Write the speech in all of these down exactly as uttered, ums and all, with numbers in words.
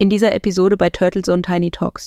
in dieser Episode bei Turtles und Tiny Talks.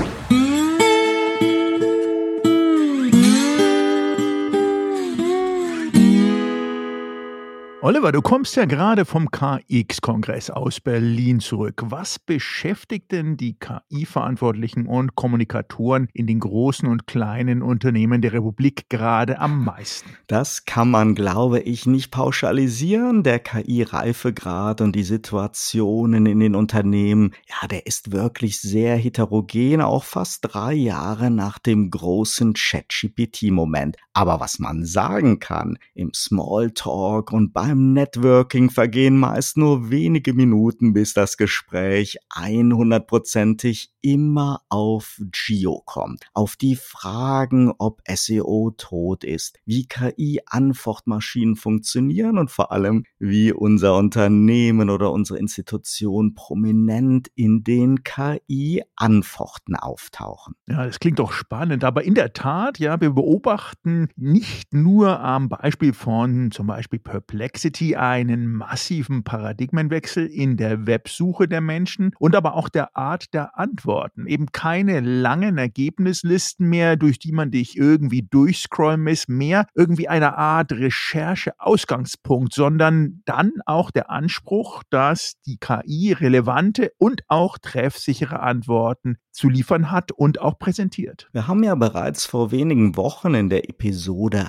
Oliver, du kommst ja gerade vom K X-Kongress aus Berlin zurück. Was beschäftigt denn die K I-Verantwortlichen und Kommunikatoren in den großen und kleinen Unternehmen der Republik gerade am meisten? Das kann man, glaube ich, nicht pauschalisieren. Der K I-Reifegrad und die Situationen in den Unternehmen, ja, der ist wirklich sehr heterogen, auch fast drei Jahre nach dem großen ChatGPT-Moment. Aber was man sagen kann, im Smalltalk und beim Networking vergehen meist nur wenige Minuten, bis das Gespräch hundertprozentig immer auf Geo kommt. Auf die Fragen, ob S E O tot ist, wie K I-Antwortmaschinen funktionieren und vor allem, wie unser Unternehmen oder unsere Institution prominent in den K I-Antworten auftauchen. Ja, das klingt doch spannend, aber in der Tat, ja, wir beobachten nicht nur am Beispiel von zum Beispiel Perplexity einen massiven Paradigmenwechsel in der Websuche der Menschen und aber auch der Art der Antworten. Eben keine langen Ergebnislisten mehr, durch die man dich irgendwie durchscrollen muss, mehr irgendwie eine Art Recherche-Ausgangspunkt, sondern dann auch der Anspruch, dass die K I relevante und auch treffsichere Antworten zu liefern hat und auch präsentiert. Wir haben ja bereits vor wenigen Wochen in der Episode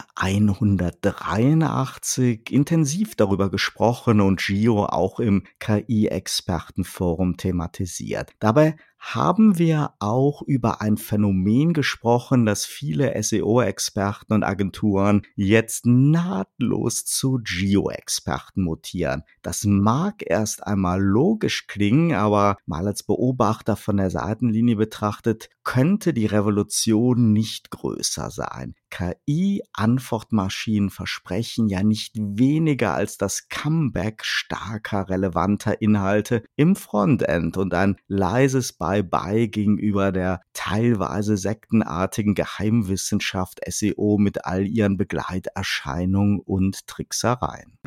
hundertdreiundachtzig intensiv darüber gesprochen und Gio auch im K I-Expertenforum thematisiert. Dabei haben wir auch über ein Phänomen gesprochen, das viele S E O-Experten und Agenturen jetzt nahtlos zu Geo-Experten mutieren. Das mag erst einmal logisch klingen, aber mal als Beobachter von der Seitenlinie betrachtet, könnte die Revolution nicht größer sein. K I-Antwortmaschinen versprechen ja nicht weniger als das Comeback starker, relevanter Inhalte im Frontend und ein leises Bye-bye gegenüber der teilweise sektenartigen Geheimwissenschaft S E O mit all ihren Begleiterscheinungen und Tricksereien.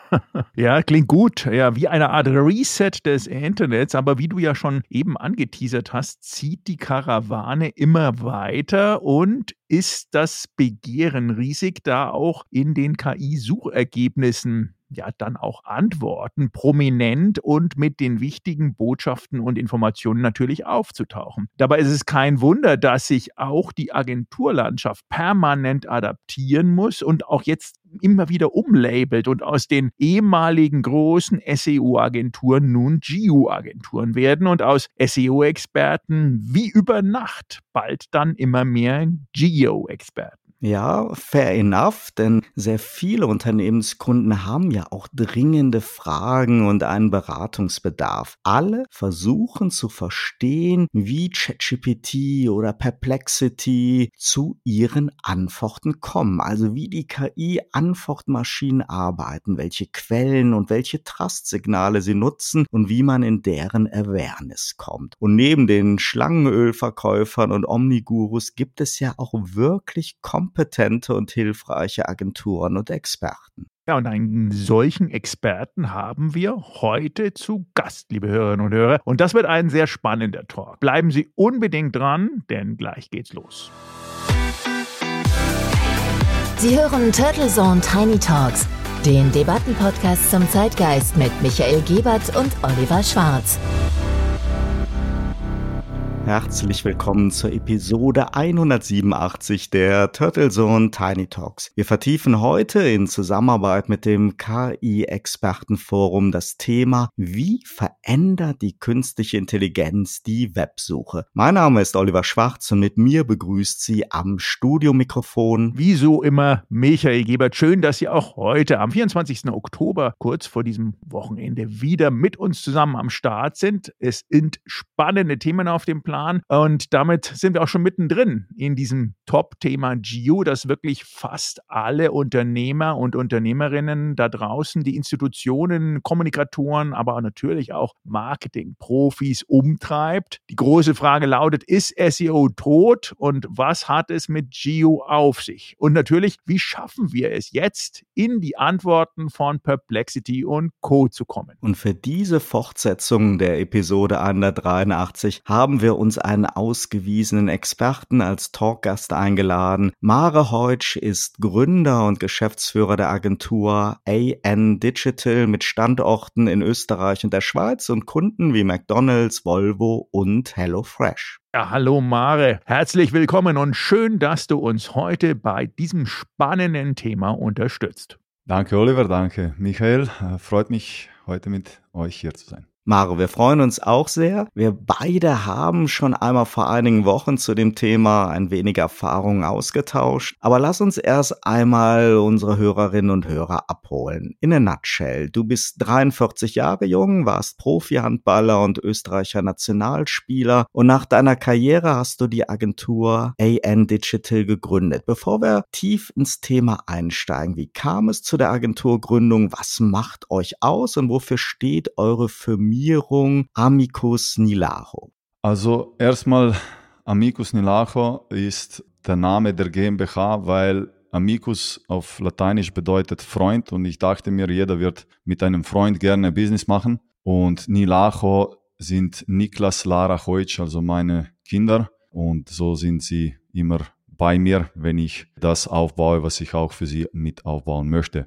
Ja, klingt gut. Ja, wie eine Art Reset des Internets. Aber wie du ja schon eben angeteasert hast, zieht die Karawane immer weiter und ist das Begehren riesig, da auch in den K I-Suchergebnissen ja dann auch Antworten prominent und mit den wichtigen Botschaften und Informationen natürlich aufzutauchen. Dabei ist es kein Wunder, dass sich auch die Agenturlandschaft permanent adaptieren muss und auch jetzt immer wieder umlabelt und aus den ehemaligen großen S E O-Agenturen nun Geo-Agenturen werden und aus S E O-Experten wie über Nacht bald dann immer mehr Geo-Experten. Ja, fair enough, denn sehr viele Unternehmenskunden haben ja auch dringende Fragen und einen Beratungsbedarf. Alle versuchen zu verstehen, wie ChatGPT oder Perplexity zu ihren Antworten kommen, also wie die K I-Antwortmaschinen arbeiten, welche Quellen und welche Trust-Signale sie nutzen und wie man in deren Awareness kommt. Und neben den Schlangenölverkäufern und Omnigurus gibt es ja auch wirklich kompetente und hilfreiche Agenturen und Experten. Ja, und einen solchen Experten haben wir heute zu Gast, liebe Hörerinnen und Hörer. Und das wird ein sehr spannender Talk. Bleiben Sie unbedingt dran, denn gleich geht's los. Sie hören Turtle Zone Tiny Talks, den Debattenpodcast zum Zeitgeist mit Michael Gebert und Oliver Schwarz. Herzlich willkommen zur Episode hundertsiebenundachtzig der Turtle Zone Tiny Talks. Wir vertiefen heute in Zusammenarbeit mit dem K I-Expertenforum das Thema: Wie verändert die künstliche Intelligenz die Websuche? Mein Name ist Oliver Schwarz und mit mir begrüßt Sie am Studiomikrofon wie so immer Michael Gebert. Schön, dass Sie auch heute am vierundzwanzigsten Oktober, kurz vor diesem Wochenende, wieder mit uns zusammen am Start sind. Es sind spannende Themen auf dem Plan. Jahren. Und damit sind wir auch schon mittendrin in diesem Top-Thema Geo, das wirklich fast alle Unternehmer und Unternehmerinnen da draußen, die Institutionen, Kommunikatoren, aber natürlich auch Marketing-Profis umtreibt. Die große Frage lautet, ist S E O tot und was hat es mit Geo auf sich? Und natürlich, wie schaffen wir es jetzt, in die Antworten von Perplexity und Co. zu kommen? Und für diese Fortsetzung der Episode hundertdreiundachtzig haben wir uns einen ausgewiesenen Experten als Talkgast eingeladen. Mare Heutsch ist Gründer und Geschäftsführer der Agentur A N Digital mit Standorten in Österreich und der Schweiz und Kunden wie McDonald's, Volvo und HelloFresh. Ja, hallo Mare, herzlich willkommen und schön, dass du uns heute bei diesem spannenden Thema unterstützt. Danke Oliver, danke Michael, freut mich heute mit euch hier zu sein. Mare, wir freuen uns auch sehr. Wir beide haben schon einmal vor einigen Wochen zu dem Thema ein wenig Erfahrung ausgetauscht. Aber lass uns erst einmal unsere Hörerinnen und Hörer abholen. In a nutshell, du bist dreiundvierzig Jahre jung, warst Profi-Handballer und Österreicher Nationalspieler und nach deiner Karriere hast du die Agentur A N Digital gegründet. Bevor wir tief ins Thema einsteigen, wie kam es zu der Agenturgründung? Was macht euch aus und wofür steht eure Firma Amicus Nilacho? Also erstmal, Amicus Nilacho ist der Name der GmbH, weil Amicus auf Lateinisch bedeutet Freund und ich dachte mir, jeder wird mit einem Freund gerne Business machen und Nilacho sind Niklas, Lara, Heutsch, also meine Kinder und so sind sie immer bei mir, wenn ich das aufbaue, was ich auch für sie mit aufbauen möchte.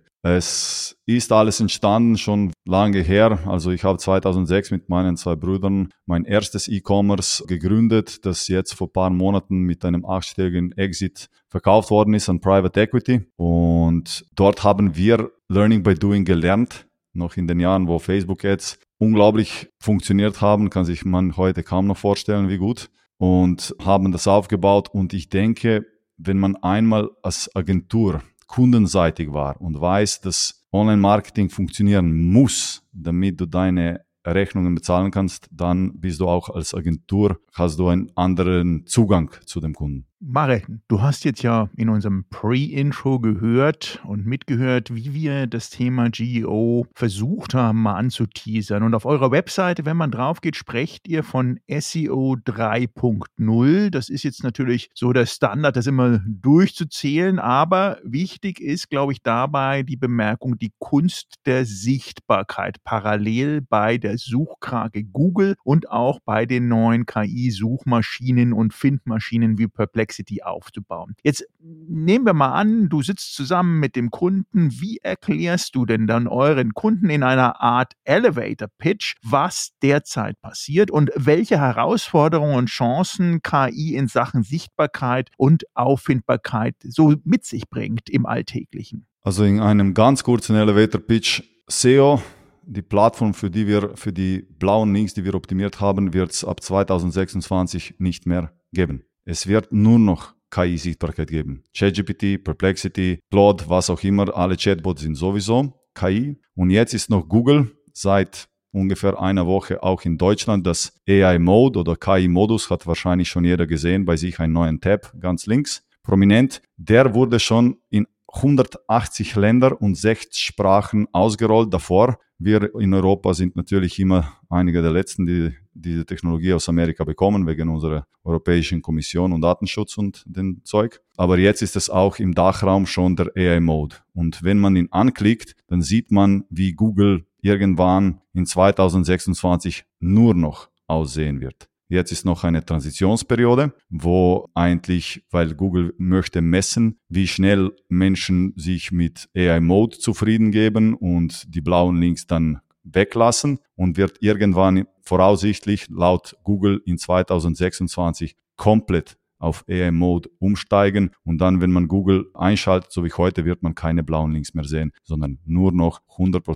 Es ist alles entstanden schon lange her. Also ich habe zweitausendsechs mit meinen zwei Brüdern mein erstes E-Commerce gegründet, das jetzt vor ein paar Monaten mit einem achtstelligen Exit verkauft worden ist an Private Equity. Und dort haben wir Learning by Doing gelernt, noch in den Jahren, wo Facebook-Ads unglaublich funktioniert haben, kann sich man heute kaum noch vorstellen, wie gut. Und haben das aufgebaut und ich denke, wenn man einmal als Agentur kundenseitig war und weiß, dass Online-Marketing funktionieren muss, damit du deine Rechnungen bezahlen kannst, dann bist du auch als Agentur, hast du einen anderen Zugang zu dem Kunden. Mare, du hast jetzt ja in unserem Pre-Intro gehört und mitgehört, wie wir das Thema G E O versucht haben, mal anzuteasern. Und auf eurer Webseite, wenn man drauf geht, sprecht ihr von S E O drei Punkt null. Das ist jetzt natürlich so der Standard, das immer durchzuzählen. Aber wichtig ist, glaube ich, dabei die Bemerkung, die Kunst der Sichtbarkeit parallel bei der Suchkrake Google und auch bei den neuen K I-Suchmaschinen und Findmaschinen wie Perplexity aufzubauen. Jetzt nehmen wir mal an, du sitzt zusammen mit dem Kunden. Wie erklärst du denn dann euren Kunden in einer Art Elevator-Pitch, was derzeit passiert und welche Herausforderungen und Chancen K I in Sachen Sichtbarkeit und Auffindbarkeit so mit sich bringt im Alltäglichen? Also in einem ganz kurzen Elevator-Pitch, S E O, die Plattform, für die wir, für die blauen Links, die wir optimiert haben, wird es ab zweitausendsechsundzwanzig nicht mehr geben. Es wird nur noch K I-Sichtbarkeit geben. ChatGPT, Perplexity, Claude, was auch immer, alle Chatbots sind sowieso K I. Und jetzt ist noch Google seit ungefähr einer Woche auch in Deutschland das A I-Mode oder K I-Modus, hat wahrscheinlich schon jeder gesehen, bei sich einen neuen Tab ganz links, prominent. Der wurde schon in hundertachtzig Länder und sechs Sprachen ausgerollt davor. Wir in Europa sind natürlich immer einige der Letzten, die diese Technologie aus Amerika bekommen, wegen unserer Europäischen Kommission und Datenschutz und dem Zeug. Aber jetzt ist es auch im Dachraum schon der A I-Mode. Und wenn man ihn anklickt, dann sieht man, wie Google irgendwann in zweitausendsechsundzwanzig nur noch aussehen wird. Jetzt ist noch eine Transitionsperiode, wo eigentlich, weil Google möchte messen, wie schnell Menschen sich mit A I-Mode zufrieden geben und die blauen Links dann weglassen und wird irgendwann voraussichtlich laut Google in zweitausendsechsundzwanzig komplett auf A I-Mode umsteigen und dann, wenn man Google einschaltet, so wie heute, wird man keine blauen Links mehr sehen, sondern nur noch hundert Prozent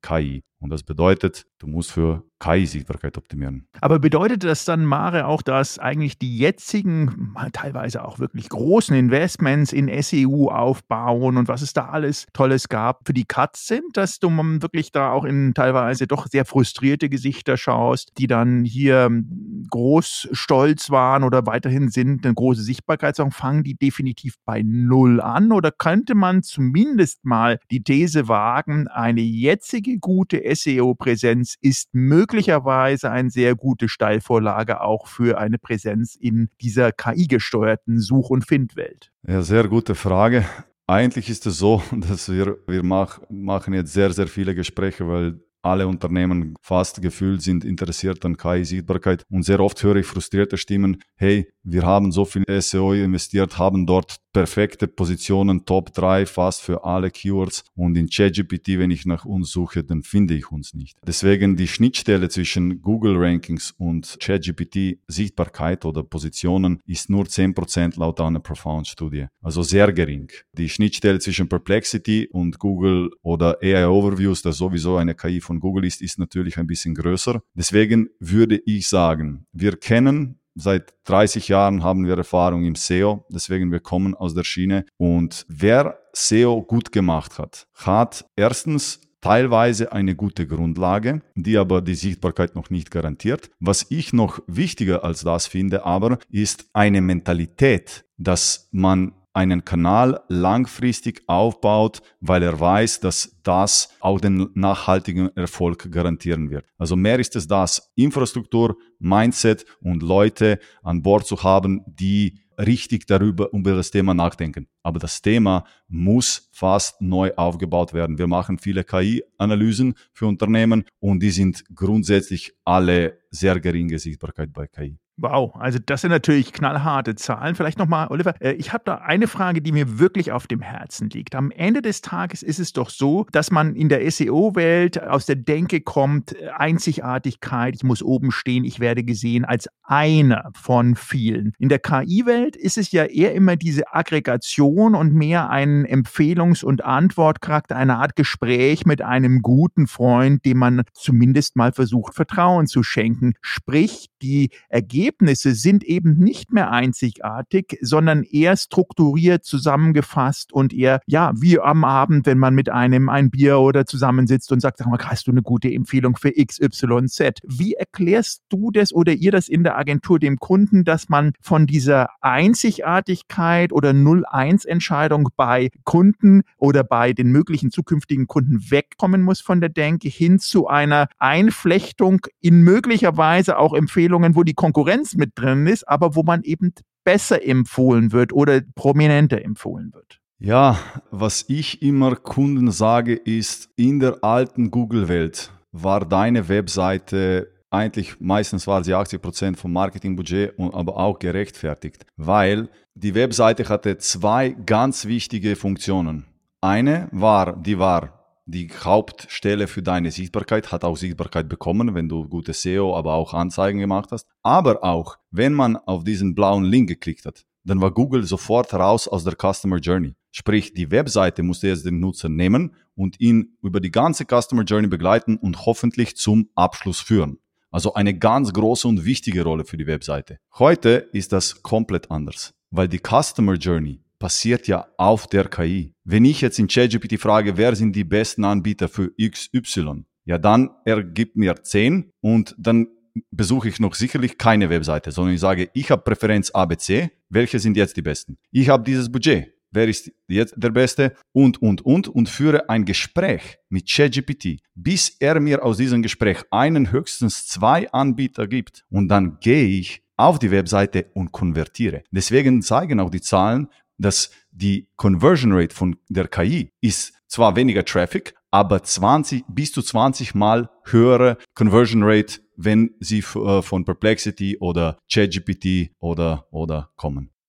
K I. Und das bedeutet, du musst für K I-Sichtbarkeit optimieren. Aber bedeutet das dann, Mare, auch, dass eigentlich die jetzigen, mal teilweise auch wirklich großen Investments in S E O aufbauen und was es da alles Tolles gab, für die Katz sind, dass du wirklich da auch in teilweise doch sehr frustrierte Gesichter schaust, die dann hier groß stolz waren oder weiterhin sind, eine große Sichtbarkeit sagen, fangen die definitiv bei Null an? Oder könnte man zumindest mal die These wagen, eine jetzige gute S E O-Präsenz ist möglicherweise eine sehr gute Steilvorlage auch für eine Präsenz in dieser K I-gesteuerten Such- und Findwelt? Ja, sehr gute Frage. Eigentlich ist es so, dass wir, wir mach, machen jetzt sehr, sehr viele Gespräche, weil alle Unternehmen fast gefühlt sind interessiert an K I-Sichtbarkeit. Und sehr oft höre ich frustrierte Stimmen, hey, wir haben so viel S E O investiert, haben dort perfekte Positionen, Top drei fast für alle Keywords. Und in ChatGPT, wenn ich nach uns suche, dann finde ich uns nicht. Deswegen die Schnittstelle zwischen Google Rankings und ChatGPT Sichtbarkeit oder Positionen ist nur zehn Prozent laut einer Profound-Studie. Also sehr gering. Die Schnittstelle zwischen Perplexity und Google oder A I Overviews, das sowieso eine K I von Google ist, ist natürlich ein bisschen größer. Deswegen würde ich sagen, wir kennen seit dreißig Jahren haben wir Erfahrung im S E O, deswegen wir kommen aus der Schiene. Und wer S E O gut gemacht hat, hat erstens teilweise eine gute Grundlage, die aber die Sichtbarkeit noch nicht garantiert. Was ich noch wichtiger als das finde, aber ist eine Mentalität, dass man einen Kanal langfristig aufbaut, weil er weiß, dass das auch den nachhaltigen Erfolg garantieren wird. Also mehr ist es das, Infrastruktur, Mindset und Leute an Bord zu haben, die richtig darüber über das Thema nachdenken. Aber das Thema muss fast neu aufgebaut werden. Wir machen viele K I-Analysen für Unternehmen und die sind grundsätzlich alle sehr geringe Sichtbarkeit bei K I. Wow, also das sind natürlich knallharte Zahlen. Vielleicht nochmal, Oliver, ich habe da eine Frage, die mir wirklich auf dem Herzen liegt. Am Ende des Tages ist es doch so, dass man in der S E O-Welt aus der Denke kommt, Einzigartigkeit, ich muss oben stehen, ich werde gesehen als einer von vielen. In der K I-Welt ist es ja eher immer diese Aggregation und mehr ein Empfehlungs- und Antwortcharakter, eine Art Gespräch mit einem guten Freund, dem man zumindest mal versucht, Vertrauen zu schenken. Sprich, die Ergebnisse Ergebnisse sind eben nicht mehr einzigartig, sondern eher strukturiert zusammengefasst und eher, ja, wie am Abend, wenn man mit einem ein Bier oder zusammensitzt und sagt, sag mal, hast du eine gute Empfehlung für X Y Z? Wie erklärst du das oder ihr das in der Agentur dem Kunden, dass man von dieser Einzigartigkeit oder null eins Entscheidung bei Kunden oder bei den möglichen zukünftigen Kunden wegkommen muss von der Denke hin zu einer Einflechtung in möglicherweise auch Empfehlungen, wo die Konkurrenz mit drin ist, aber wo man eben besser empfohlen wird oder prominenter empfohlen wird? Ja, was ich immer Kunden sage, ist, in der alten Google-Welt war deine Webseite eigentlich, meistens war sie achtzig Prozent vom Marketingbudget, aber auch gerechtfertigt, weil die Webseite hatte zwei ganz wichtige Funktionen. Eine war, die war die Hauptstelle für deine Sichtbarkeit, hat auch Sichtbarkeit bekommen, wenn du gute S E O, aber auch Anzeigen gemacht hast. Aber auch, wenn man auf diesen blauen Link geklickt hat, dann war Google sofort raus aus der Customer Journey. Sprich, die Webseite musste jetzt den Nutzer nehmen und ihn über die ganze Customer Journey begleiten und hoffentlich zum Abschluss führen. Also eine ganz große und wichtige Rolle für die Webseite. Heute ist das komplett anders, weil die Customer Journey passiert ja auf der K I. Wenn ich jetzt in ChatGPT frage, wer sind die besten Anbieter für X Y, ja dann ergibt mir zehn und dann besuche ich noch sicherlich keine Webseite, sondern ich sage, ich habe Präferenz A B C, welche sind jetzt die besten? Ich habe dieses Budget, wer ist jetzt der Beste? Und, und, und, und führe ein Gespräch mit ChatGPT, bis er mir aus diesem Gespräch einen, höchstens zwei Anbieter gibt. Und dann gehe ich auf die Webseite und konvertiere. Deswegen zeigen auch die Zahlen, dass die Conversion Rate von der K I ist zwar weniger Traffic, aber zwanzig bis zu zwanzig Mal höhere Conversion Rate, wenn sie von Perplexity oder ChatGPT oder, oder kommen.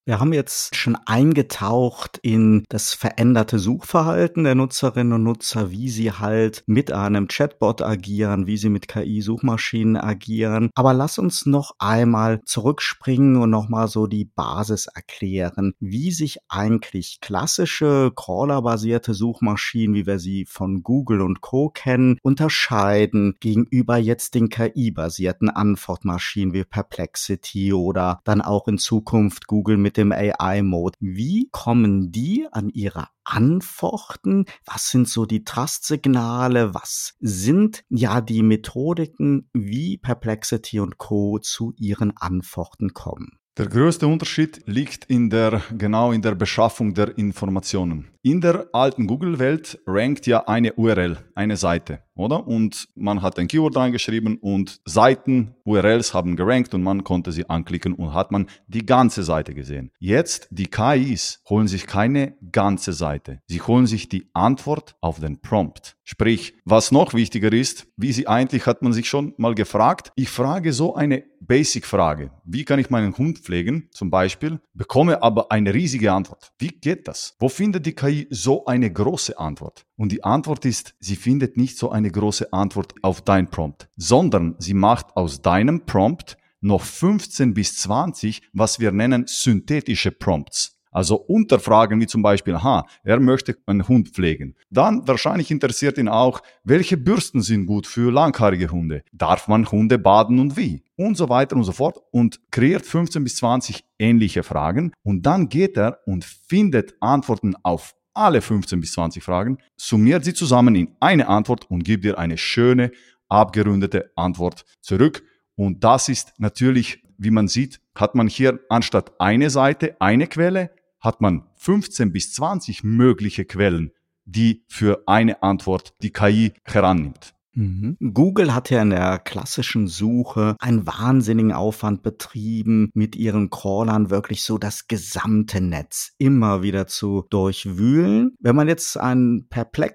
Wir haben jetzt schon eingetaucht in das veränderte Suchverhalten der Nutzerinnen und Nutzer, wie sie halt mit einem Chatbot agieren, wie sie mit K I-Suchmaschinen agieren. Aber lass uns noch einmal zurückspringen und nochmal so die Basis erklären, wie sich eigentlich klassische crawlerbasierte Suchmaschinen, wie wir sie von Google und Co. kennen, unterscheiden gegenüber jetzt den K I-basierten Antwortmaschinen wie Perplexity oder dann auch in Zukunft Google mit dem A I-Mode. Wie kommen die an ihre Antworten? Was sind so die Trust-Signale? Was sind ja die Methodiken, wie Perplexity und Co. zu ihren Antworten kommen? Der größte Unterschied liegt in der, genau in der Beschaffung der Informationen. In der alten Google-Welt rankt ja eine U R L, eine Seite, oder? Und man hat ein Keyword reingeschrieben und Seiten, U R Ls haben gerankt und man konnte sie anklicken und hat man die ganze Seite gesehen. Jetzt, die K Is holen sich keine ganze Seite. Sie holen sich die Antwort auf den Prompt. Sprich, was noch wichtiger ist, wie sie eigentlich, hat man sich schon mal gefragt, ich frage so eine Basic-Frage. Wie kann ich meinen Hund pflegen, zum Beispiel, bekomme aber eine riesige Antwort. Wie geht das? Wo findet die K I so eine große Antwort? Und die Antwort ist, sie findet nicht so eine große Antwort auf dein Prompt, sondern sie macht aus deinem Prompt noch fünfzehn bis zwanzig, was wir nennen synthetische Prompts. Also Unterfragen wie zum Beispiel, aha, er möchte einen Hund pflegen. Dann wahrscheinlich interessiert ihn auch, welche Bürsten sind gut für langhaarige Hunde? Darf man Hunde baden und wie? Und so weiter und so fort und kreiert fünfzehn bis zwanzig ähnliche Fragen und dann geht er und findet Antworten auf alle fünfzehn bis zwanzig Fragen, summiert sie zusammen in eine Antwort und gibt dir eine schöne, abgerundete Antwort zurück. Und das ist natürlich, wie man sieht, hat man hier anstatt eine Seite, eine Quelle, hat man fünfzehn bis zwanzig mögliche Quellen, die für eine Antwort die K I herannimmt. Mhm. Google hat ja in der klassischen Suche einen wahnsinnigen Aufwand betrieben, mit ihren Crawlern wirklich so das gesamte Netz immer wieder zu durchwühlen. Wenn man jetzt ein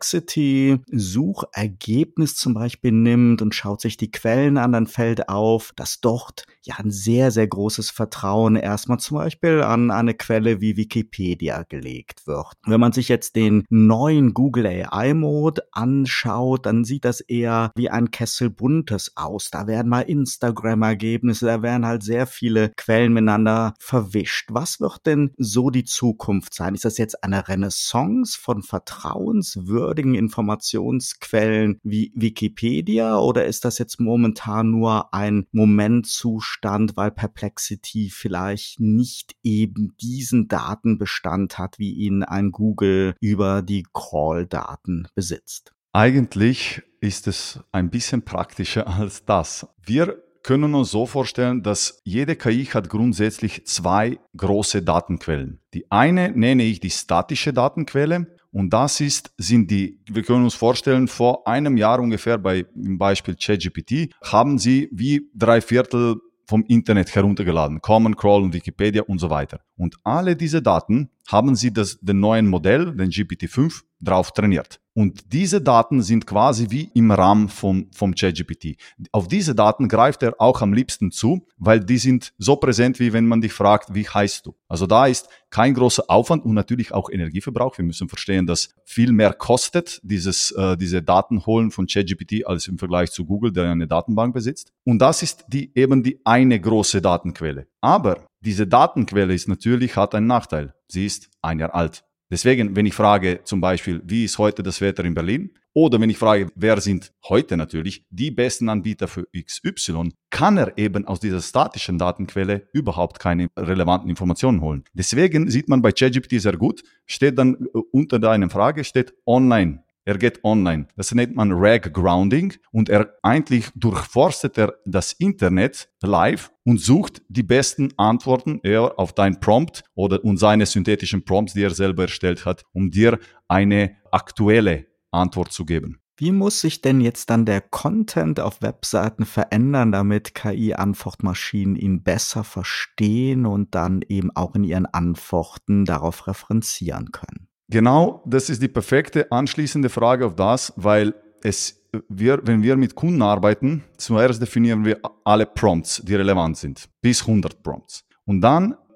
Perplexity-Suchergebnis zum Beispiel nimmt und schaut sich die Quellen an, dann fällt auf, dass dort ja ein sehr, sehr großes Vertrauen erstmal zum Beispiel an eine Quelle wie Wikipedia gelegt wird. Wenn man sich jetzt den neuen Google A I-Mode anschaut, dann sieht das eher wie ein Kessel Buntes aus. Da werden mal Instagram-Ergebnisse, da werden halt sehr viele Quellen miteinander verwischt. Was wird denn so die Zukunft sein? Ist das jetzt eine Renaissance von vertrauenswürdigen Informationsquellen wie Wikipedia oder ist das jetzt momentan nur ein Momentzustand, weil Perplexity vielleicht nicht eben diesen Datenbestand hat, wie ihn ein Google über die Crawl-Daten besitzt? Eigentlich ist es ein bisschen praktischer als das. Wir können uns so vorstellen, dass jede K I hat grundsätzlich zwei große Datenquellen. Die eine nenne ich die statische Datenquelle und das ist, sind die, wir können uns vorstellen, vor einem Jahr ungefähr bei, im Beispiel ChatGPT, haben sie wie drei Viertel vom Internet heruntergeladen, Common Crawl und Wikipedia und so weiter. Und alle diese Daten haben sie das, den neuen Modell, den G P T fünf, drauf trainiert. Und diese Daten sind quasi wie im RAM vom, vom ChatGPT. Auf diese Daten greift er auch am liebsten zu, weil die sind so präsent, wie wenn man dich fragt, wie heißt du? Also da ist kein großer Aufwand und natürlich auch Energieverbrauch. Wir müssen verstehen, dass viel mehr kostet dieses, äh, diese Daten holen von ChatGPT als im Vergleich zu Google, der eine Datenbank besitzt. Und das ist die, eben die eine große Datenquelle. Aber diese Datenquelle ist natürlich, hat einen Nachteil. Sie ist ein Jahr alt. Deswegen, wenn ich frage zum Beispiel, wie ist heute das Wetter in Berlin? Oder wenn ich frage, wer sind heute natürlich die besten Anbieter für X Y, kann er eben aus dieser statischen Datenquelle überhaupt keine relevanten Informationen holen. Deswegen sieht man bei ChatGPT sehr gut, steht dann unter deiner Frage, steht online. Er geht online. Das nennt man Rag Grounding und er eigentlich durchforstet er das Internet live und sucht die besten Antworten eher auf dein Prompt oder und seine synthetischen Prompts, die er selber erstellt hat, um dir eine aktuelle Antwort zu geben. Wie muss sich denn jetzt dann der Content auf Webseiten verändern, damit K I-Antwortmaschinen ihn besser verstehen und dann eben auch in ihren Antworten darauf referenzieren können? Genau, das ist die perfekte anschließende Frage auf das, weil es wir, wenn wir mit Kunden arbeiten, zuerst definieren wir alle Prompts, die relevant sind, bis hundert Prompts. Und dann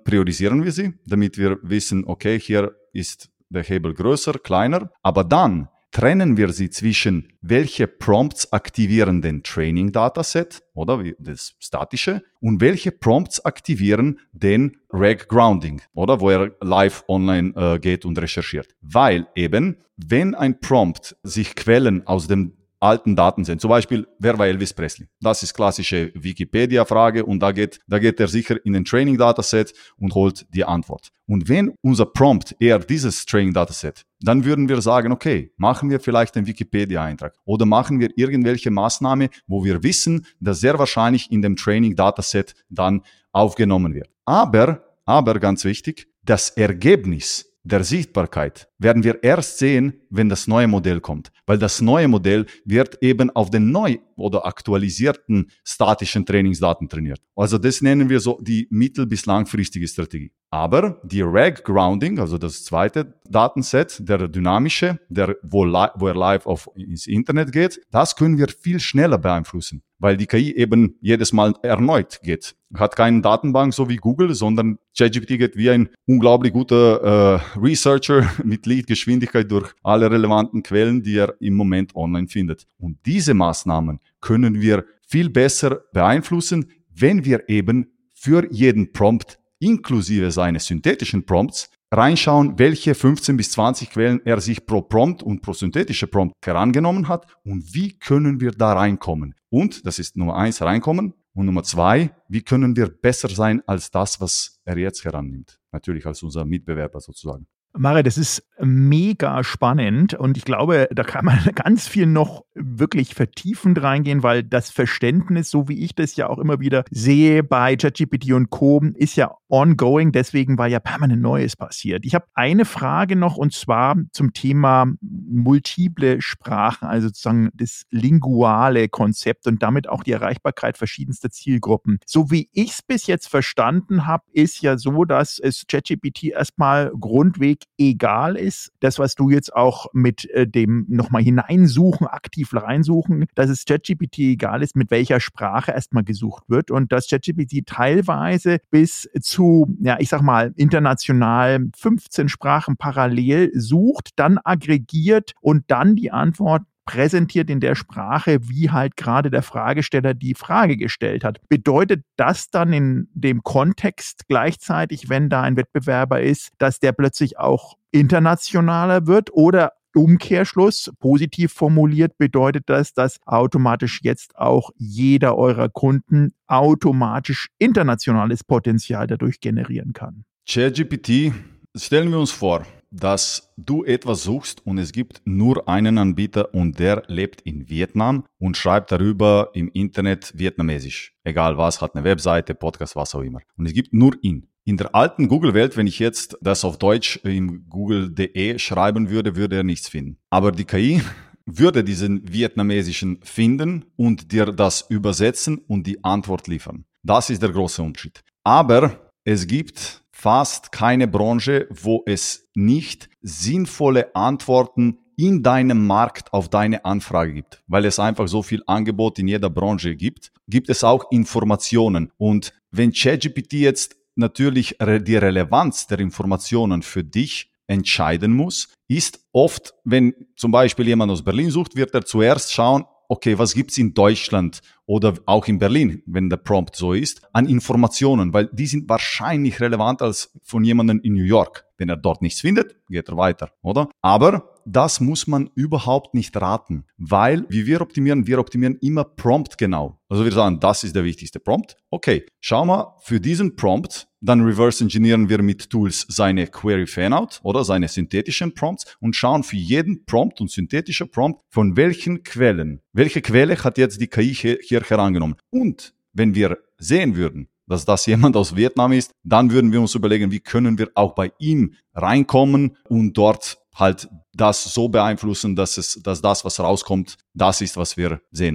priorisieren wir sie, damit wir wissen, okay, hier ist der Hebel größer, kleiner, aber dann trennen wir sie zwischen, welche Prompts aktivieren den Training Dataset oder das statische und welche Prompts aktivieren den Reg Grounding oder wo er live online äh, geht und recherchiert. Weil eben, wenn ein Prompt sich Quellen aus dem alten Daten sind. Zum Beispiel, wer war Elvis Presley? Das ist klassische Wikipedia-Frage und da geht, da geht er sicher in den Training-Dataset und holt die Antwort. Und wenn unser Prompt eher dieses Training-Dataset, dann würden wir sagen, okay, machen wir vielleicht einen Wikipedia-Eintrag oder machen wir irgendwelche Maßnahme, wo wir wissen, dass sehr wahrscheinlich in dem Training-Dataset dann aufgenommen wird. Aber, aber ganz wichtig, das Ergebnis der Sichtbarkeit werden wir erst sehen, wenn das neue Modell kommt. Weil das neue Modell wird eben auf den neu oder aktualisierten statischen Trainingsdaten trainiert. Also das nennen wir so die mittel- bis langfristige Strategie. Aber die Reg Grounding, also das zweite Datenset, der dynamische, der wo, li- wo er live auf ins Internet geht, das können wir viel schneller beeinflussen, weil die K I eben jedes Mal erneut geht. Hat keine Datenbank so wie Google, sondern ChatGPT geht wie ein unglaublich guter äh, Researcher mit Lichtgeschwindigkeit durch alle relevanten Quellen, die er im Moment online findet. Und diese Maßnahmen können wir viel besser beeinflussen, wenn wir eben für jeden Prompt inklusive seines synthetischen Prompts reinschauen, welche fünfzehn bis zwanzig Quellen er sich pro Prompt und pro synthetische Prompt herangenommen hat und wie können wir da reinkommen. Und, das ist Nummer eins, reinkommen. Und Nummer zwei, wie können wir besser sein als das, was er jetzt herannimmt? Natürlich als unser Mitbewerber sozusagen. Mare, das ist mega spannend und ich glaube, da kann man ganz viel noch wirklich vertiefend reingehen, weil das Verständnis, so wie ich das ja auch immer wieder sehe bei ChatGPT und Co., ist ja ongoing, deswegen war ja permanent Neues passiert. Ich habe eine Frage noch und zwar zum Thema multiple Sprachen, also sozusagen das linguale Konzept und damit auch die Erreichbarkeit verschiedenster Zielgruppen. So wie ich es bis jetzt verstanden habe, ist ja so, dass es ChatGPT erstmal grundweg egal ist. Das, was du jetzt auch mit äh, dem nochmal hineinsuchen, aktiv reinsuchen, dass es ChatGPT egal ist, mit welcher Sprache erstmal gesucht wird und dass ChatGPT teilweise bis zu, ja, ich sag mal, international fünfzehn Sprachen parallel sucht, dann aggregiert und dann die Antwort präsentiert in der Sprache, wie halt gerade der Fragesteller die Frage gestellt hat. Bedeutet das dann in dem Kontext gleichzeitig, wenn da ein Wettbewerber ist, dass der plötzlich auch internationaler wird oder Umkehrschluss, positiv formuliert, bedeutet das, dass automatisch jetzt auch jeder eurer Kunden automatisch internationales Potenzial dadurch generieren kann? ChatGPT, stellen wir uns vor, dass du etwas suchst und es gibt nur einen Anbieter und der lebt in Vietnam und schreibt darüber im Internet vietnamesisch. Egal was, hat eine Webseite, Podcast, was auch immer. Und es gibt nur ihn. In der alten Google-Welt, wenn ich jetzt das auf Deutsch im Google punkt de schreiben würde, würde er nichts finden. Aber die K I würde diesen vietnamesischen finden und dir das übersetzen und die Antwort liefern. Das ist der große Unterschied. Aber es gibt fast keine Branche, wo es nicht sinnvolle Antworten in deinem Markt auf deine Anfrage gibt. Weil es einfach so viel Angebot in jeder Branche gibt, gibt es auch Informationen. Und wenn ChatGPT jetzt natürlich die Relevanz der Informationen für dich entscheiden muss, ist oft, wenn zum Beispiel jemand aus Berlin sucht, wird er zuerst schauen, okay, was gibt's in Deutschland oder auch in Berlin, wenn der Prompt so ist, an Informationen, weil die sind wahrscheinlich relevanter als von jemandem in New York. Wenn er dort nichts findet, geht er weiter, oder? Aber das muss man überhaupt nicht raten, weil wie wir optimieren, wir optimieren immer promptgenau. Also wir sagen, das ist der wichtigste Prompt. Okay, schau mal, für diesen Prompt, dann reverse engineeren wir mit Tools seine Query Fanout oder seine synthetischen Prompts und schauen für jeden Prompt und synthetischer Prompt, von welchen Quellen, welche Quelle hat jetzt die K I hier, hier herangenommen. Und wenn wir sehen würden, dass das jemand aus Vietnam ist, dann würden wir uns überlegen, wie können wir auch bei ihm reinkommen und dort halt das so beeinflussen, dass es, dass das, was rauskommt, das ist, was wir sehen wollen.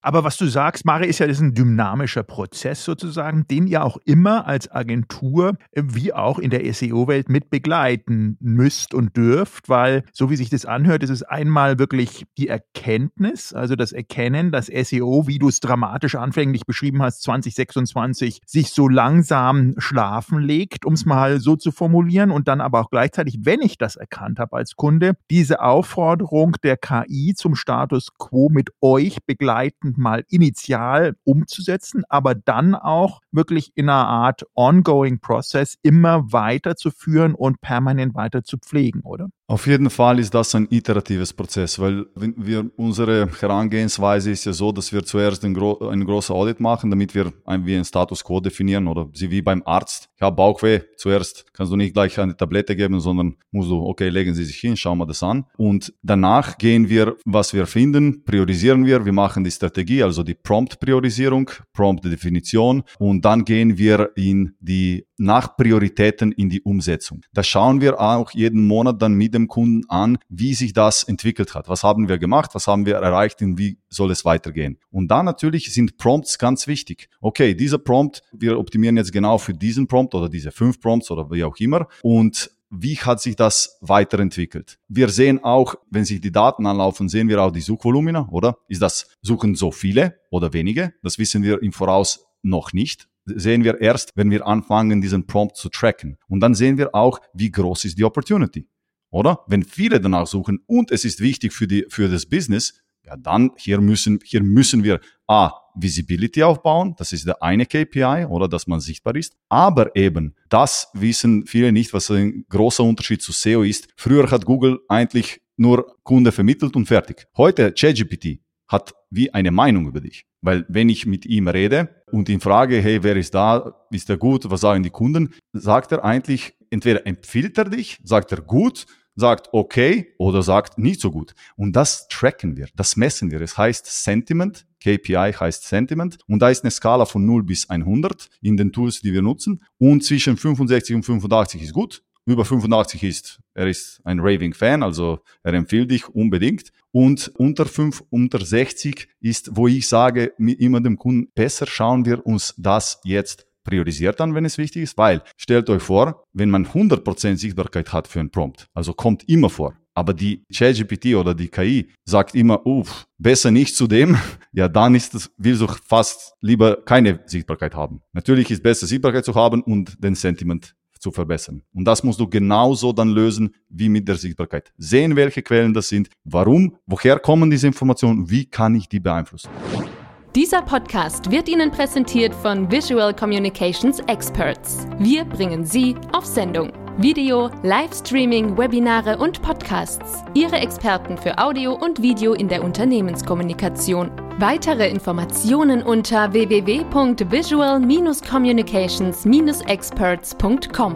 Aber was du sagst, Mare, ist ja, das ist ein dynamischer Prozess sozusagen, den ihr auch immer als Agentur wie auch in der S E O-Welt mit begleiten müsst und dürft, weil so wie sich das anhört, ist es einmal wirklich die Erkenntnis, also das Erkennen, dass S E O, wie du es dramatisch anfänglich beschrieben hast, zwanzig sechsundzwanzig sich so langsam schlafen legt, um es mal so zu formulieren, und dann aber auch gleichzeitig, wenn ich das erkannt habe als Kunde, diese Aufforderung der K I zum Status quo mit euch begleitend mal initial umzusetzen, aber dann auch wirklich in einer Art ongoing Process immer weiterzuführen und permanent weiter zu pflegen, oder? Auf jeden Fall ist das ein iteratives Prozess, weil wir, unsere Herangehensweise ist ja so, dass wir zuerst ein, gro ein großes Audit machen, damit wir ein, wie einen Status quo definieren, oder wie beim Arzt. Ich habe Bauchweh, zuerst kannst du nicht gleich eine Tablette geben, sondern musst du, okay, legen Sie sich hin, schauen wir das an. Und danach gehen wir, was wir finden, priorisieren wir, wir machen die Strategie, also die Prompt-Priorisierung, Prompt-Definition, und dann gehen wir in die nach Prioritäten in die Umsetzung. Da schauen wir auch jeden Monat dann mit dem Kunden an, wie sich das entwickelt hat. Was haben wir gemacht, was haben wir erreicht und wie soll es weitergehen? Und da natürlich sind Prompts ganz wichtig. Okay, dieser Prompt, wir optimieren jetzt genau für diesen Prompt oder diese fünf Prompts oder wie auch immer. Und wie hat sich das weiterentwickelt? Wir sehen auch, wenn sich die Daten anlaufen, sehen wir auch die Suchvolumina, oder? Ist das, suchen so viele oder wenige? Das wissen wir im Voraus noch nicht. Sehen wir erst, wenn wir anfangen, diesen Prompt zu tracken. Und dann sehen wir auch, wie groß ist die Opportunity, oder? Wenn viele danach suchen und es ist wichtig für die, für das Business, ja, dann hier müssen, hier müssen wir A, Visibility aufbauen. Das ist der eine K P I, oder, dass man sichtbar ist. Aber eben, das wissen viele nicht, was ein großer Unterschied zu S E O ist. Früher hat Google eigentlich nur Kunde vermittelt und fertig. Heute, ChatGPT hat wie eine Meinung über dich. Weil wenn ich mit ihm rede und ihn frage, hey, wer ist da, ist er gut, was sagen die Kunden, sagt er eigentlich, entweder empfiehlt er dich, sagt er gut, sagt okay oder sagt nicht so gut. Und das tracken wir, das messen wir. Es heißt Sentiment, K P I heißt Sentiment, und da ist eine Skala von null bis hundert in den Tools, die wir nutzen, und zwischen fünfundsechzig und fünfundachtzig ist gut. Über fünfundachtzig ist, er ist ein Raving-Fan, also er empfiehlt dich unbedingt. Und unter fünf, unter sechzig ist, wo ich sage, immer dem Kunden, besser schauen wir uns das jetzt priorisiert an, wenn es wichtig ist, weil, stellt euch vor, wenn man hundert Prozent Sichtbarkeit hat für einen Prompt, also kommt immer vor, aber die ChatGPT oder die K I sagt immer, uff, besser nicht zu dem, ja, dann ist es, willst du fast lieber keine Sichtbarkeit haben. Natürlich ist besser Sichtbarkeit zu haben und den Sentiment zu verbessern. Und das musst du genauso dann lösen wie mit der Sichtbarkeit. Sehen, welche Quellen das sind, warum, woher kommen diese Informationen, wie kann ich die beeinflussen. Dieser Podcast wird Ihnen präsentiert von Visual Communications Experts. Wir bringen Sie auf Sendung. Video, Livestreaming, Webinare und Podcasts. Ihre Experten für Audio und Video in der Unternehmenskommunikation. Weitere Informationen unter w w w punkt visual communications experts punkt com.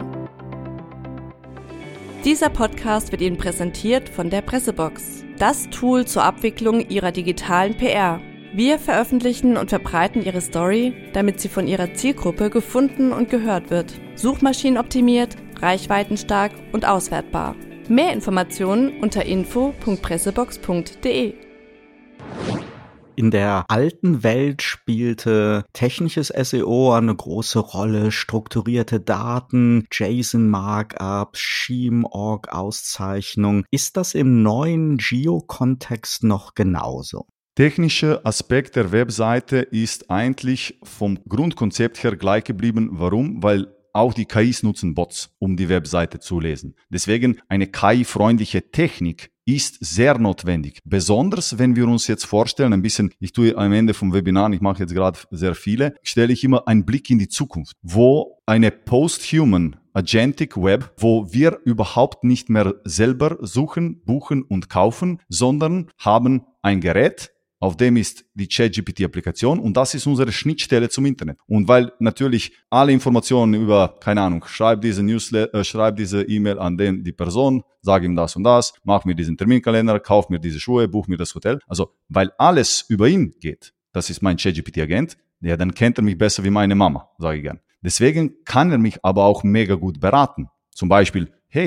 Dieser Podcast wird Ihnen präsentiert von der Pressebox, das Tool zur Abwicklung Ihrer digitalen P R. Wir veröffentlichen und verbreiten Ihre Story, damit sie von Ihrer Zielgruppe gefunden und gehört wird. Suchmaschinenoptimiert, reichweitenstark und auswertbar. Mehr Informationen unter info punkt pressebox punkt de. In der alten Welt spielte technisches S E O eine große Rolle, strukturierte Daten, JSON-Markups, Scheme-Org-Auszeichnung. Ist das im neuen Geo-Kontext noch genauso? Technischer Aspekt der Webseite ist eigentlich vom Grundkonzept her gleich geblieben. Warum? Weil auch die K Is nutzen Bots, um die Webseite zu lesen. Deswegen eine K I-freundliche Technik ist sehr notwendig. Besonders, wenn wir uns jetzt vorstellen, ein bisschen, ich tue am Ende vom Webinar, ich mache jetzt gerade sehr viele, stelle ich immer einen Blick in die Zukunft, wo eine Post-Human Agentic Web, wo wir überhaupt nicht mehr selber suchen, buchen und kaufen, sondern haben ein Gerät, auf dem ist die ChatGPT-Applikation, und das ist unsere Schnittstelle zum Internet. Und weil natürlich alle Informationen über, keine Ahnung, schreib diese Newsletter, äh, schreib diese E-Mail an den, die Person, sag ihm das und das, mach mir diesen Terminkalender, kauf mir diese Schuhe, buch mir das Hotel. Also, weil alles über ihn geht, das ist mein ChatGPT-Agent, ja, dann kennt er mich besser wie meine Mama, sage ich gern. Deswegen kann er mich aber auch mega gut beraten. Zum Beispiel, hey,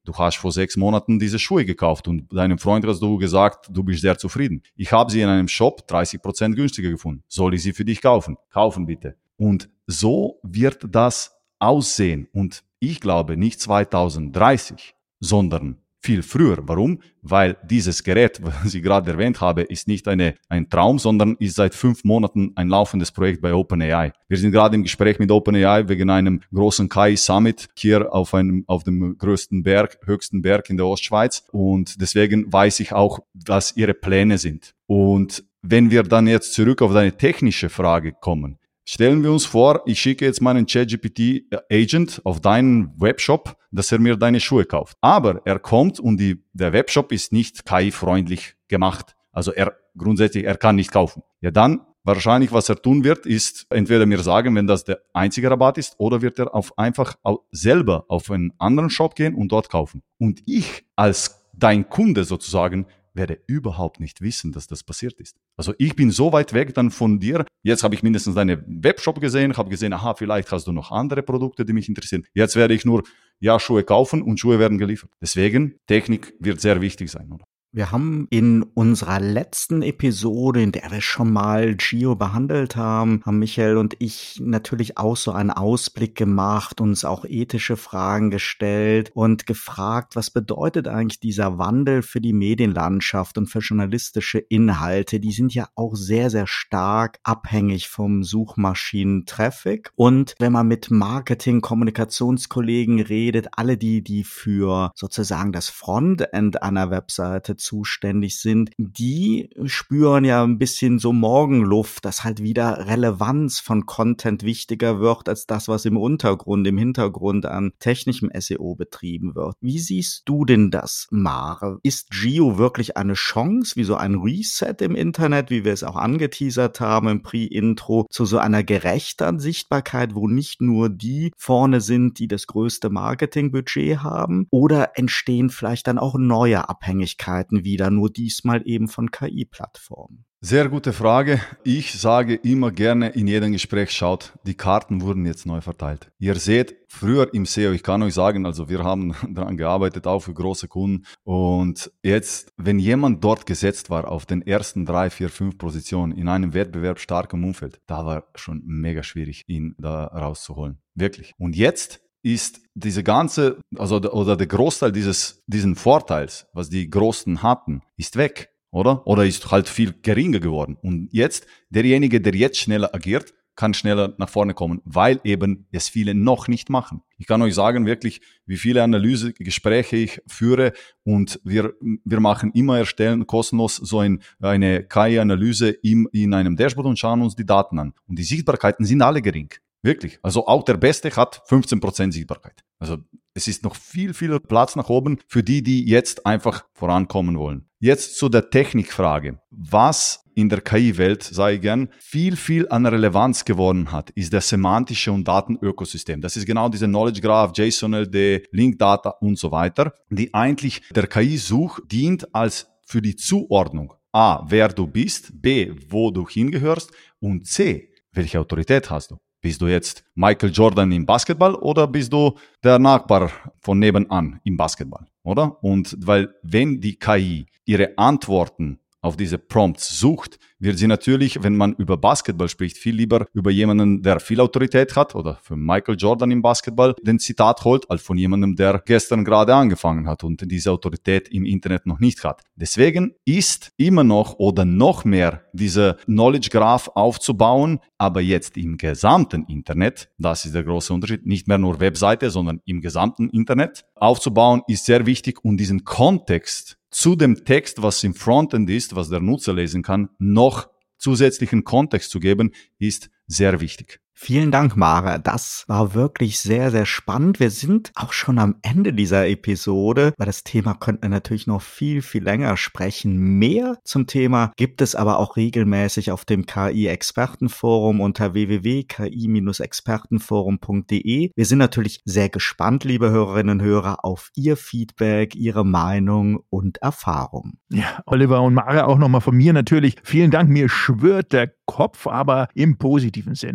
du hast vor sechs Monaten diese Schuhe gekauft und deinem Freund hast du gesagt, du bist sehr zufrieden. Ich habe sie in einem Shop dreißig Prozent günstiger gefunden. Soll ich sie für dich kaufen? Kaufen bitte. Und so wird das aussehen. Und ich glaube nicht zweitausenddreißig, sondern viel früher. Warum? Weil dieses Gerät, was ich gerade erwähnt habe, ist nicht eine, ein Traum, sondern ist seit fünf Monaten ein laufendes Projekt bei OpenAI. Wir sind gerade im Gespräch mit OpenAI wegen einem großen K I-Summit hier auf einem, auf dem größten Berg, höchsten Berg in der Ostschweiz. Und deswegen weiß ich auch, was ihre Pläne sind. Und wenn wir dann jetzt zurück auf deine technische Frage kommen, stellen wir uns vor, ich schicke jetzt meinen ChatGPT-Agent auf deinen Webshop, dass er mir deine Schuhe kauft. Aber er kommt und die, der Webshop ist nicht K I-freundlich gemacht. Also er grundsätzlich, er kann nicht kaufen. Ja, dann wahrscheinlich, was er tun wird, ist entweder mir sagen, wenn das der einzige Rabatt ist, oder wird er auf einfach selber auf einen anderen Shop gehen und dort kaufen. Und ich als dein Kunde sozusagen werde überhaupt nicht wissen, dass das passiert ist. Also ich bin so weit weg dann von dir. Jetzt habe ich mindestens deine Webshop gesehen, habe gesehen, aha, vielleicht hast du noch andere Produkte, die mich interessieren. Jetzt werde ich nur, ja, Schuhe kaufen und Schuhe werden geliefert. Deswegen, Technik wird sehr wichtig sein, oder? Wir haben in unserer letzten Episode, in der wir schon mal Gio behandelt haben, haben Michael und ich natürlich auch so einen Ausblick gemacht, uns auch ethische Fragen gestellt und gefragt, was bedeutet eigentlich dieser Wandel für die Medienlandschaft und für journalistische Inhalte? Die sind ja auch sehr, sehr stark abhängig vom Suchmaschinen-Traffic. Und wenn man mit Marketing, Kommunikationskollegen redet, alle die, die für sozusagen das Frontend einer Webseite zuständig sind, die spüren ja ein bisschen so Morgenluft, dass halt wieder Relevanz von Content wichtiger wird als das, was im Untergrund, im Hintergrund an technischem S E O betrieben wird. Wie siehst du denn das, Mare? Ist Gio wirklich eine Chance, wie so ein Reset im Internet, wie wir es auch angeteasert haben im Pre-Intro, zu so einer gerechteren Sichtbarkeit, wo nicht nur die vorne sind, die das größte Marketingbudget haben? Oder entstehen vielleicht dann auch neue Abhängigkeiten wieder, nur diesmal eben von K I-Plattformen? Sehr gute Frage. Ich sage immer gerne in jedem Gespräch, schaut, die Karten wurden jetzt neu verteilt. Ihr seht, früher im S E O, ich kann euch sagen, also wir haben daran gearbeitet, auch für große Kunden. Und jetzt, wenn jemand dort gesetzt war auf den ersten drei, vier, fünf Positionen in einem wettbewerbsstarken Umfeld, da war schon mega schwierig, ihn da rauszuholen. Wirklich. Und jetzt ist diese ganze, also oder der Großteil dieses diesen Vorteils, was die Großen hatten, ist weg, oder? Oder ist halt viel geringer geworden. Und jetzt, derjenige, der jetzt schneller agiert, kann schneller nach vorne kommen, weil eben es viele noch nicht machen. Ich kann euch sagen, wirklich, wie viele Analysegespräche ich führe und wir wir machen immer, erstellen kostenlos so ein, eine K I-Analyse in, in einem Dashboard und schauen uns die Daten an. Und die Sichtbarkeiten sind alle gering. Wirklich. Also auch der Beste hat fünfzehn Prozent Sichtbarkeit. Also es ist noch viel, viel Platz nach oben für die, die jetzt einfach vorankommen wollen. Jetzt zu der Technikfrage. Was in der K I-Welt, sage ich gern, viel, viel an Relevanz gewonnen hat, ist der semantische und Datenökosystem. Das ist genau diese Knowledge Graph, JSON L D, Link Data und so weiter, die eigentlich der K I-Such dient als für die Zuordnung. A, wer du bist, B, wo du hingehörst und C, welche Autorität hast du. Bist du jetzt Michael Jordan im Basketball oder bist du der Nachbar von nebenan im Basketball, oder? Und weil wenn die K I ihre Antworten auf diese Prompts sucht, wird sie natürlich, wenn man über Basketball spricht, viel lieber über jemanden, der viel Autorität hat oder für Michael Jordan im Basketball den Zitat holt, als von jemandem, der gestern gerade angefangen hat und diese Autorität im Internet noch nicht hat. Deswegen ist immer noch oder noch mehr diese Knowledge Graph aufzubauen, aber jetzt im gesamten Internet, das ist der große Unterschied, nicht mehr nur Webseite, sondern im gesamten Internet aufzubauen, ist sehr wichtig und diesen Kontext zu dem Text, was im Frontend ist, was der Nutzer lesen kann, noch zusätzlichen Kontext zu geben, ist sehr wichtig. Vielen Dank, Mare. Das war wirklich sehr, sehr spannend. Wir sind auch schon am Ende dieser Episode. Über das Thema könnten wir natürlich noch viel, viel länger sprechen. Mehr zum Thema gibt es aber auch regelmäßig auf dem K I-Expertenforum unter w w w punkt k i Bindestrich expertenforum punkt d e. Wir sind natürlich sehr gespannt, liebe Hörerinnen und Hörer, auf Ihr Feedback, Ihre Meinung und Erfahrung. Ja, Oliver und Mare, auch nochmal von mir natürlich. Vielen Dank. Mir schwirrt der Kopf, aber im positiven Sinne. Also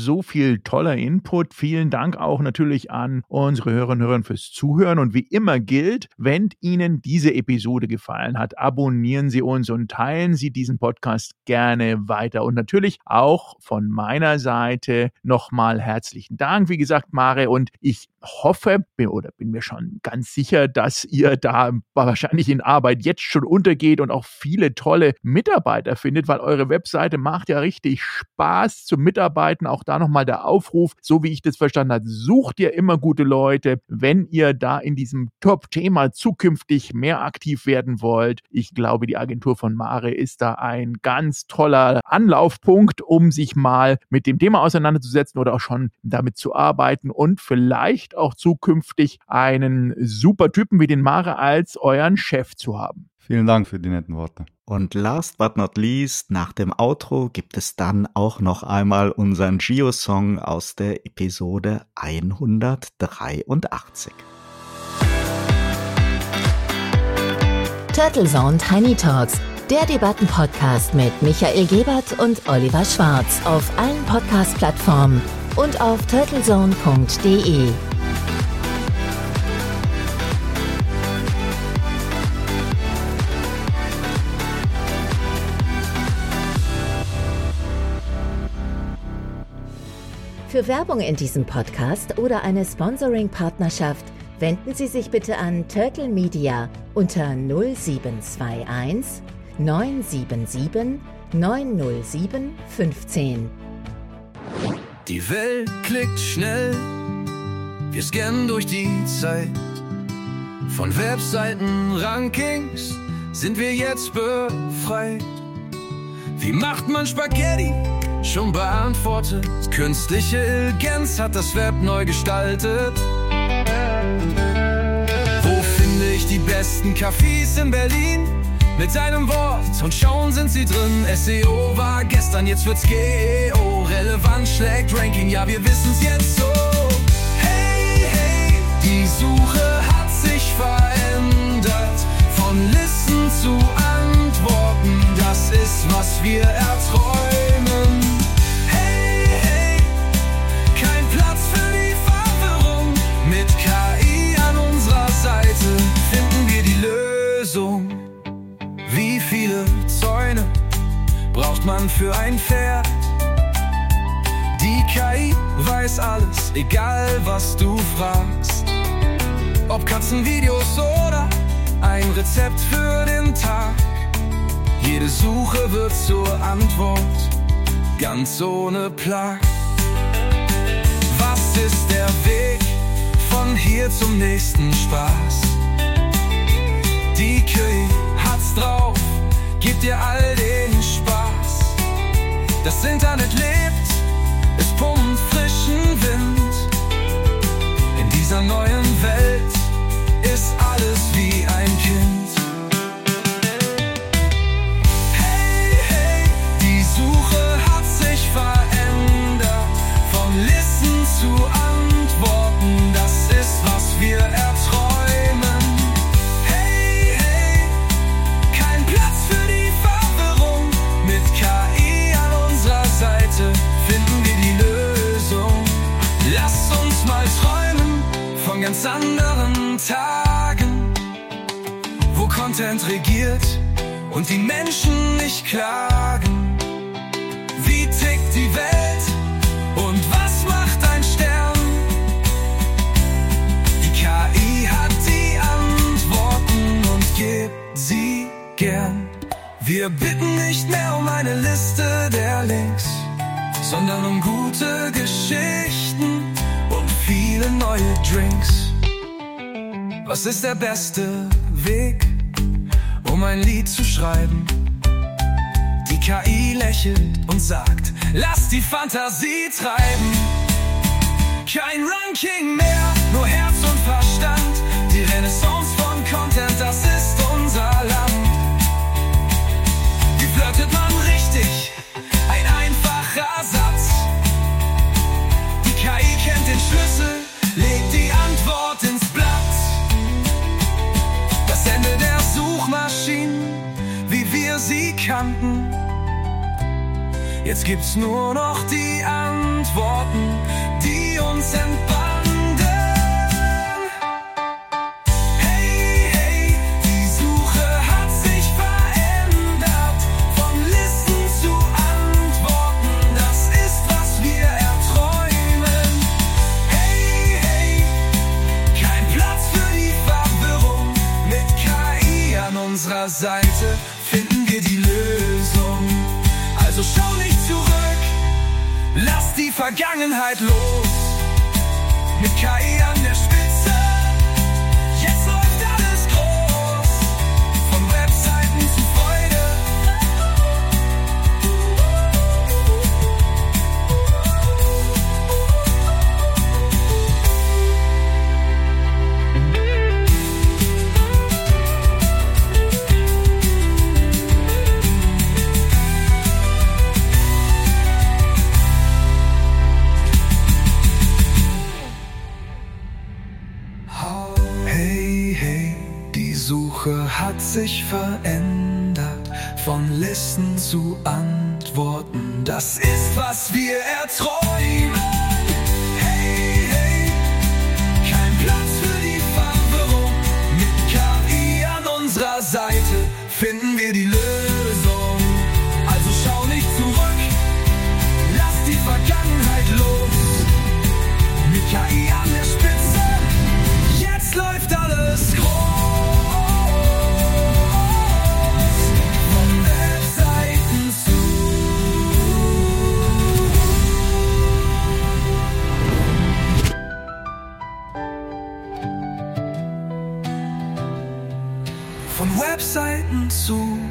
so viel toller Input. Vielen Dank auch natürlich an unsere Hörerinnen und Hörer fürs Zuhören. Und wie immer gilt, wenn Ihnen diese Episode gefallen hat, abonnieren Sie uns und teilen Sie diesen Podcast gerne weiter. Und natürlich auch von meiner Seite nochmal herzlichen Dank. Wie gesagt, Mare, und ich hoffe bin, oder bin mir schon ganz sicher, dass ihr da wahrscheinlich in Arbeit jetzt schon untergeht und auch viele tolle Mitarbeiter findet, weil eure Webseite macht ja richtig Spaß zum Mitarbeiten. Auch da nochmal der Aufruf, so wie ich das verstanden habe, sucht ihr immer gute Leute, wenn ihr da in diesem Top-Thema zukünftig mehr aktiv werden wollt. Ich glaube, die Agentur von Mare ist da ein ganz toller Anlaufpunkt, um sich mal mit dem Thema auseinanderzusetzen oder auch schon damit zu arbeiten und vielleicht auch zukünftig einen super Typen wie den Mare als euren Chef zu haben. Vielen Dank für die netten Worte. Und last but not least, nach dem Outro gibt es dann auch noch einmal unseren Gio-Song aus der Episode hundertdreiundachtzig. Turtle Zone Tiny Talks, der Debatten-Podcast mit Michael Gebert und Oliver Schwarz auf allen Podcast-Plattformen und auf turtlezone punkt de. Für Werbung in diesem Podcast oder eine Sponsoring-Partnerschaft wenden Sie sich bitte an Turtle Media unter null sieben zwei eins neun sieben sieben neun null sieben fünf zehn. Die Welt klickt schnell, wir scannen durch die Zeit. Von Webseiten, Rankings sind wir jetzt befreit. Wie macht man Spaghetti? Schon beantwortet. Künstliche Intelligenz hat das Web neu gestaltet. Wo finde ich die besten Cafés in Berlin? Mit einem Wort und schon sind sie drin. S E O war gestern, jetzt wird's G E O. Relevanz schlägt Ranking, ja wir wissen's jetzt so. Hey, hey, die Suche hat sich verändert. Von Listen zu Antworten, das ist was wir erträumen. Hey, hey, kein Platz für die Verwirrung. Mit K I an unserer Seite finden wir die Lösung. Wie viele Zäune braucht man für ein Pferd? Die K I weiß alles, egal was du fragst. Ob Katzenvideos oder ein Rezept für den Tag. Jede Suche wird zur Antwort, ganz ohne Plag. Was ist der Weg von hier zum nächsten Spaß? Die K I hat's drauf, gibt dir all den Spaß. Das Internet lebt, es pumpt frischen Wind. In dieser neuen Welt ist alles wie ein Kind. Hey, hey, die Suche hat sich verändert. Von Listen zu Antworten, das ist was wir erträumen. Hey, hey, kein Platz für die Verwirrung. Mit K I an unserer Seite finden wir die Lösung. Lasst uns mal träumen von ganz anderen Tagen, wo Content regiert und die Menschen nicht klagen. Wie tickt die Welt und was macht ein Stern? Die K I hat die Antworten und gibt sie gern. Wir bitten nicht mehr um eine Liste der Links, sondern um gute Geschichten und viele neue Drinks. Was ist der beste Weg, um ein Lied zu schreiben? Die K I lächelt und sagt, lass die Fantasie treiben. Kein Ranking mehr, nur Herz und Verstand. Die Renaissance von Content, das ist unser Land. Wie flirtet man richtig? Ein einfacher Satz. Die K I kennt den Schlüssel, legt die Antwort ins Blatt. Das Ende der Suchmaschinen, wie wir sie kannten. Jetzt gibt's nur noch die Antworten, die uns entbanden. Hey, hey, die Suche hat sich verändert. Von Listen zu Antworten, das ist, was wir erträumen. Hey, hey, kein Platz für die Verwirrung. Mit K I an unserer Seite finden wir die Lösung. Also schau nicht zurück, lass die Vergangenheit los. Mit K I an der Spitze, jetzt läuft alles groß. Von Webseiten zu Freude. Hey, hey, die Suche hat sich verändert. Von Listen zu Antworten, das ist, was wir erträumen. Hey, hey, kein Platz für die Verwirrung. Mit K I an unserer Seite finden wir die Lösung. Also schau nicht zurück, lass die Vergangenheit los. Mit K I an der Spitze, jetzt läuft alles groß. Von Webseiten zu. Von Webseiten zu